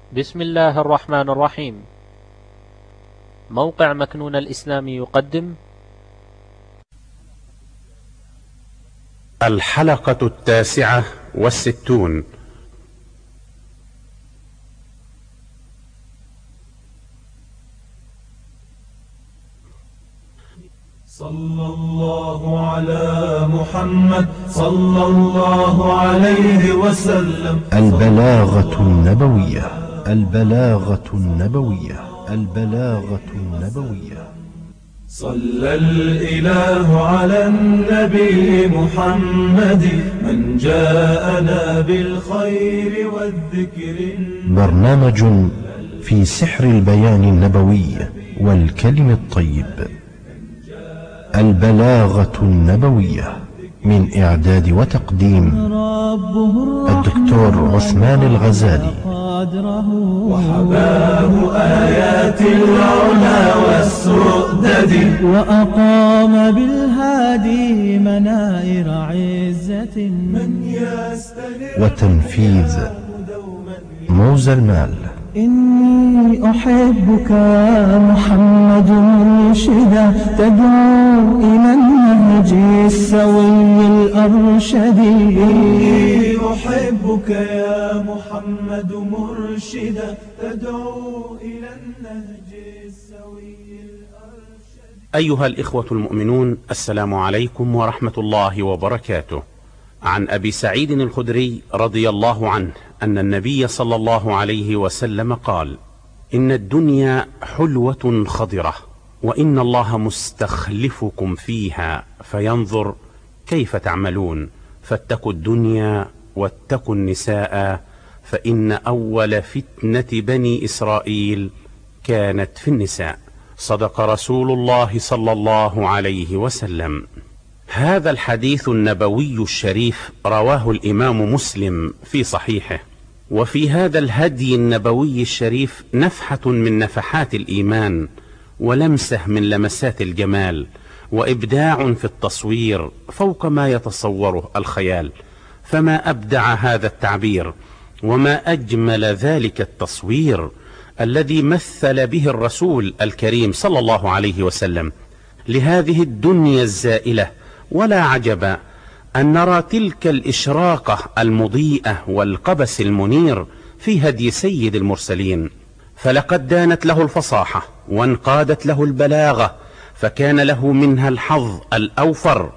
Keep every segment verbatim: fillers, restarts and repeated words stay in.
بسم الله الرحمن الرحيم. موقع مكنون الإسلامي يقدم الحلقة التاسعة والستون. صلى الله على محمد صلى الله عليه وسلم. البلاغة النبوية البلاغة النبوية البلاغة النبوية. صلى الإله على النبي محمد من جاءنا بالخير والذكر. برنامج في سحر البيان النبوي والكلم الطيب. البلاغة النبوية من إعداد وتقديم الدكتور عثمان الغزالي. وحباه آيات العلا والسؤدد، وأقام بالهادي منائر عزة من يستنير. وتنفيذ موزى المال. إني أحبك محمد مرشدا، تدعو إلى النهج السوي الأرشد. إني أحبك يا محمد مرشدا، تدعو إلى النهج السوي الأرشد. أيها الإخوة المؤمنون، السلام عليكم ورحمة الله وبركاته. عن أبي سعيد الخدري رضي الله عنه أن النبي صلى الله عليه وسلم قال: إن الدنيا حلوة خضرة، وإن الله مستخلفكم فيها فينظر كيف تعملون، فاتقوا الدنيا واتقوا النساء، فإن أول فتنة بني إسرائيل كانت في النساء. صدق رسول الله صلى الله عليه وسلم. هذا الحديث النبوي الشريف رواه الإمام مسلم في صحيحه. وفي هذا الهدي النبوي الشريف نفحة من نفحات الإيمان، ولمسة من لمسات الجمال، وإبداع في التصوير فوق ما يتصوره الخيال. فما أبدع هذا التعبير، وما أجمل ذلك التصوير الذي مثل به الرسول الكريم صلى الله عليه وسلم لهذه الدنيا الزائلة. ولا عجب أن نرى تلك الإشراقة المضيئة والقبس المنير في هدي سيد المرسلين، فلقد دانت له الفصاحة وانقادت له البلاغة، فكان له منها الحظ الأوفر،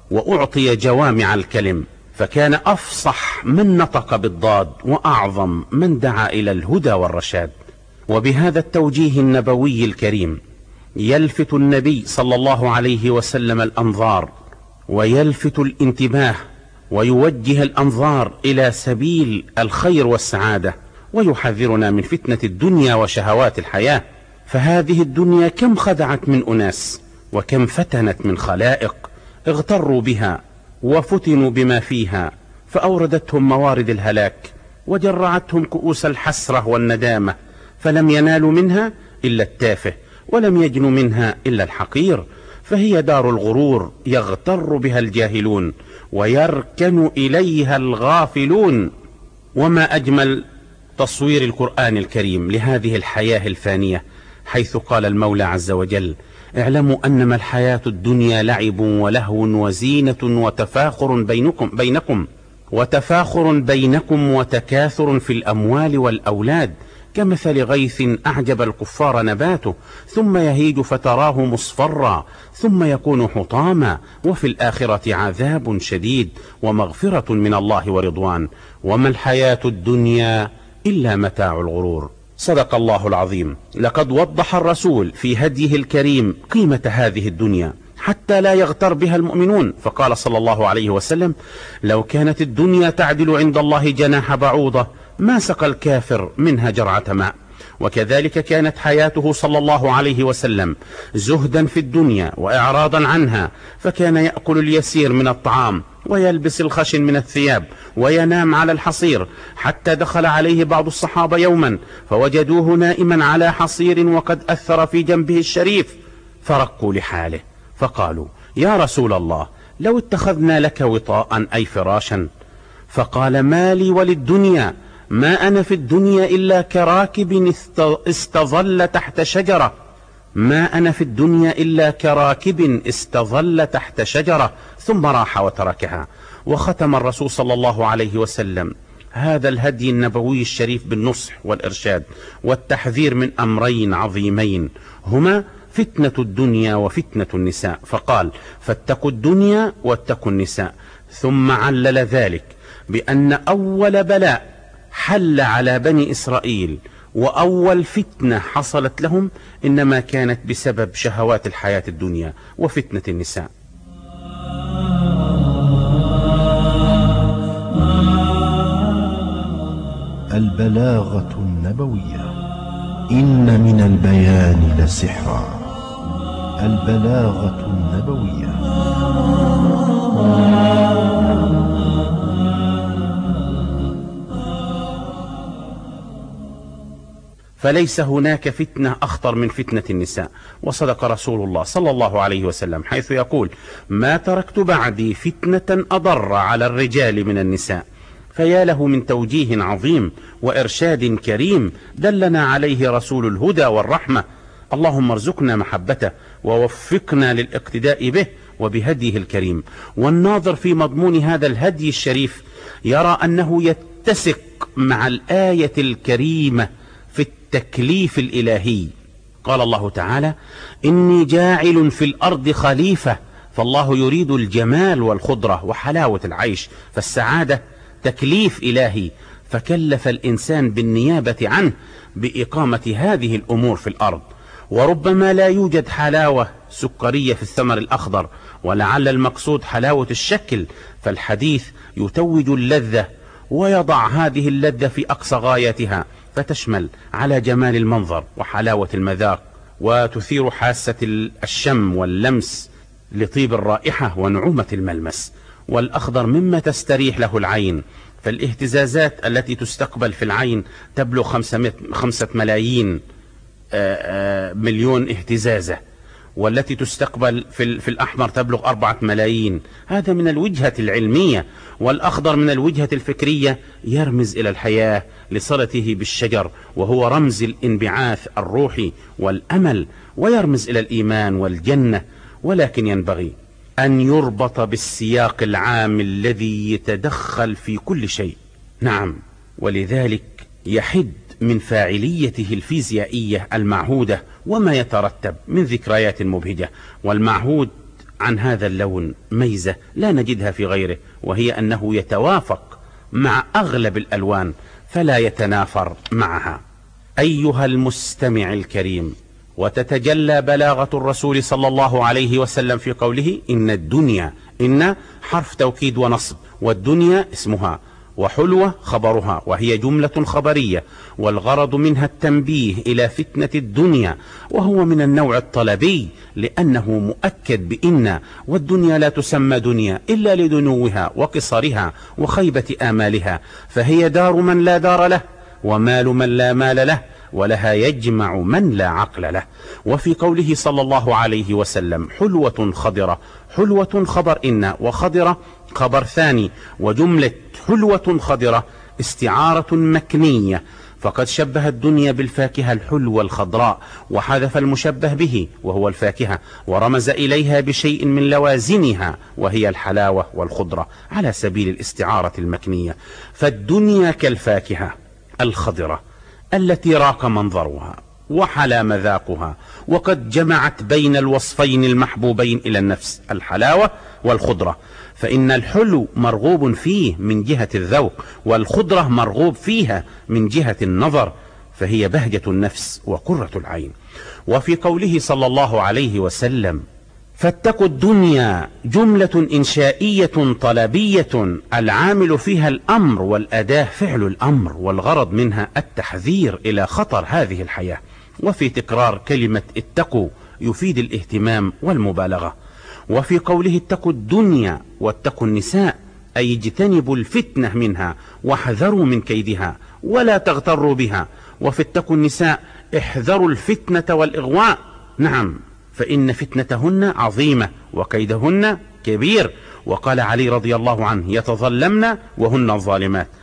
وأعطي جوامع الكلم، فكان أفصح من نطق بالضاد، وأعظم من دعا إلى الهدى والرشاد. وبهذا التوجيه النبوي الكريم يلفت النبي صلى الله عليه وسلم الأنظار، ويلفت الانتباه، ويوجه الأنظار إلى سبيل الخير والسعادة، ويحذرنا من فتنة الدنيا وشهوات الحياة. فهذه الدنيا كم خدعت من أناس، وكم فتنت من خلائق اغتروا بها وفتنوا بما فيها، فأوردتهم موارد الهلاك، وجرعتهم كؤوس الحسرة والندامة، فلم ينالوا منها إلا التافه، ولم يجنوا منها إلا الحقير. فهي دار الغرور يغتر بها الجاهلون، ويركن إليها الغافلون. وما أجمل تصوير القرآن الكريم لهذه الحياة الفانية، حيث قال المولى عز وجل: اعلموا أنما الحياة الدنيا لعب ولهو وزينة وتفاخر بينكم بينكم وتفاخر بينكم وتكاثر في الأموال والأولاد، كمثل غيث أعجب الكفار نباته، ثم يهيج فتراه مصفرا، ثم يكون حطاما، وفي الآخرة عذاب شديد ومغفرة من الله ورضوان، وما الحياة الدنيا إلا متاع الغرور. صدق الله العظيم. لقد وضح الرسول في هديه الكريم قيمة هذه الدنيا حتى لا يغتر بها المؤمنون، فقال صلى الله عليه وسلم: لو كانت الدنيا تعدل عند الله جناح بعوضة ما سقى الكافر منها جرعة ماء. وكذلك كانت حياته صلى الله عليه وسلم زهدا في الدنيا وإعراضا عنها، فكان يأكل اليسير من الطعام، ويلبس الخشن من الثياب، وينام على الحصير، حتى دخل عليه بعض الصحابة يوما فوجدوه نائما على حصير وقد أثر في جنبه الشريف، فرقوا لحاله فقالوا: يا رسول الله، لو اتخذنا لك وطاء أي فراشا. فقال: ما لي وللدنيا، ما أنا في الدنيا إلا كراكب استظل تحت شجرة ما أنا في الدنيا إلا كراكب استظل تحت شجرة ثم راح وتركها. وختم الرسول صلى الله عليه وسلم هذا الهدي النبوي الشريف بالنصح والإرشاد والتحذير من أمرين عظيمين هما فتنة الدنيا وفتنة النساء، فقال فاتقوا الدنيا واتقوا النساء، ثم علل ذلك بأن أول بلاء حل على بني إسرائيل وأول فتنة حصلت لهم إنما كانت بسبب شهوات الحياة الدنيا وفتنة النساء. البلاغة النبوية. إن من البيان لسحرا. البلاغة النبوية. فليس هناك فتنة أخطر من فتنة النساء، وصدق رسول الله صلى الله عليه وسلم حيث يقول ما تركت بعدي فتنة أضر على الرجال من النساء. فيا له من توجيه عظيم وإرشاد كريم دلنا عليه رسول الهدى والرحمة. اللهم ارزقنا محبته ووفقنا للاقتداء به وبهديه الكريم. والناظر في مضمون هذا الهدي الشريف يرى أنه يتسق مع الآية الكريمة في التكليف الإلهي. قال الله تعالى إني جاعل في الأرض خليفة، فالله يريد الجمال والخضرة وحلاوة العيش، فالسعادة تكليف إلهي، فكلف الإنسان بالنيابة عنه بإقامة هذه الأمور في الأرض. وربما لا يوجد حلاوة سكرية في الثمر الأخضر، ولعل المقصود حلاوة الشكل، فالحديث يتوج اللذة ويضع هذه اللذة في أقصى غايتها، فتشمل على جمال المنظر وحلاوة المذاق، وتثير حاسة الشم واللمس لطيب الرائحة ونعومة الملمس. والأخضر مما تستريح له العين، فالاهتزازات التي تستقبل في العين تبلغ خمسة ملايين مليون اهتزازة، والتي تستقبل في, في الأحمر تبلغ أربعة ملايين. هذا من الوجهة العلمية. والأخضر من الوجهة الفكرية يرمز إلى الحياة لصلته بالشجر، وهو رمز الانبعاث الروحي والأمل، ويرمز إلى الإيمان والجنة. ولكن ينبغي أن يربط بالسياق العام الذي يتدخل في كل شيء. نعم، ولذلك يحد من فاعليته الفيزيائية المعهودة وما يترتب من ذكريات مبهجة. والمعهود عن هذا اللون ميزة لا نجدها في غيره، وهي أنه يتوافق مع أغلب الألوان فلا يتنافر معها. أيها المستمع الكريم، وتتجلى بلاغة الرسول صلى الله عليه وسلم في قوله إن الدنيا، إن حرف توكيد ونصب، والدنيا اسمها، وحلوة خبرها، وهي جملة خبرية، والغرض منها التنبيه إلى فتنة الدنيا، وهو من النوع الطلبي لأنه مؤكد بإن، والدنيا لا تسمى دنيا إلا لدنوها وقصرها وخيبة آمالها، فهي دار من لا دار له، ومال من لا مال له، ولها يجمع من لا عقل له. وفي قوله صلى الله عليه وسلم حلوة خضرة، حلوة خبر إن، وخضرة خبر ثاني، وجملة حلوة خضرة استعارة مكنية، فقد شبه الدنيا بالفاكهة الحلوة الخضراء، وحذف المشبه به وهو الفاكهة، ورمز إليها بشيء من لوازمها وهي الحلاوة والخضرة على سبيل الاستعارة المكنية. فالدنيا كالفاكهة الخضرة التي راق منظرها وحلا مذاقها، وقد جمعت بين الوصفين المحبوبين إلى النفس، الحلاوة والخضرة. فإن الحلو مرغوب فيه من جهة الذوق، والخضرة مرغوب فيها من جهة النظر، فهي بهجة النفس وقرة العين. وفي قوله صلى الله عليه وسلم فاتقوا الدنيا، جملة إنشائية طلبية العامل فيها الأمر، والأداة فعل الأمر، والغرض منها التحذير إلى خطر هذه الحياة. وفي تكرار كلمة اتقوا يفيد الاهتمام والمبالغة. وفي قوله اتقوا الدنيا واتقوا النساء أي اجتنبوا الفتنة منها واحذروا من كيدها ولا تغتروا بها. وفي اتقوا النساء احذروا الفتنة والإغواء. نعم، فإن فتنتهن عظيمة وكيدهن كبير. وقال علي رضي الله عنه يتظلمن وهن الظالمات،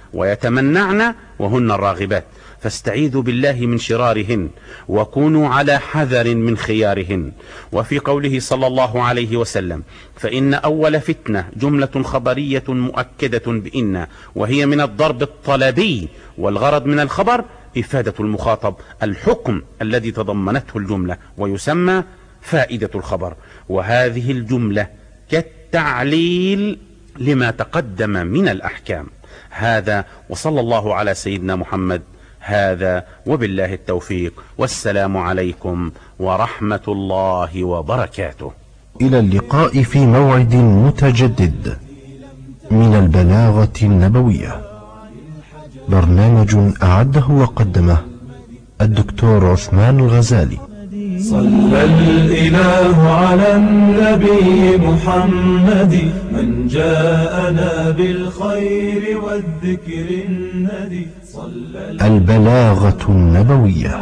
ويتمنعن وهن الراغبات، فاستعيذوا بالله من شرارهن وكونوا على حذر من خيارهن. وفي قوله صلى الله عليه وسلم: فإن أول فتنة جملة خبرية مؤكدة بإن، وهي من الضرب الطلبي، والغرض من الخبر إفادة المخاطب الحكم الذي تضمنته الجملة، ويسمى فائدة الخبر. وهذه الجملة كالتعليل لما تقدم من الأحكام. هذا، وصلى الله على سيدنا محمد. هذا وبالله التوفيق، والسلام عليكم ورحمة الله وبركاته. إلى اللقاء في موعد متجدد من البلاغة النبوية، برنامج أعده وقدمه الدكتور عثمان الغزالي. صلى الإله على النبي محمد من جاءنا بالخير والذكر الندي. صلى البلاغة النبوية،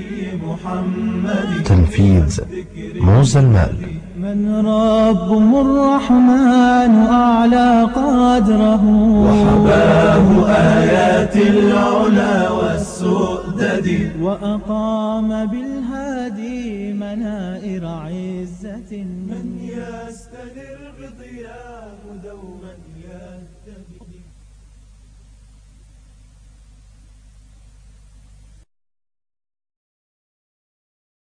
تنفيذ موزى المال. من ربه الرحمن أعلى قدره، وحباه آيات العلا والسؤدد، وأقام بالهادي منائر عزة. من يستنر بضياه دوما يهتدي.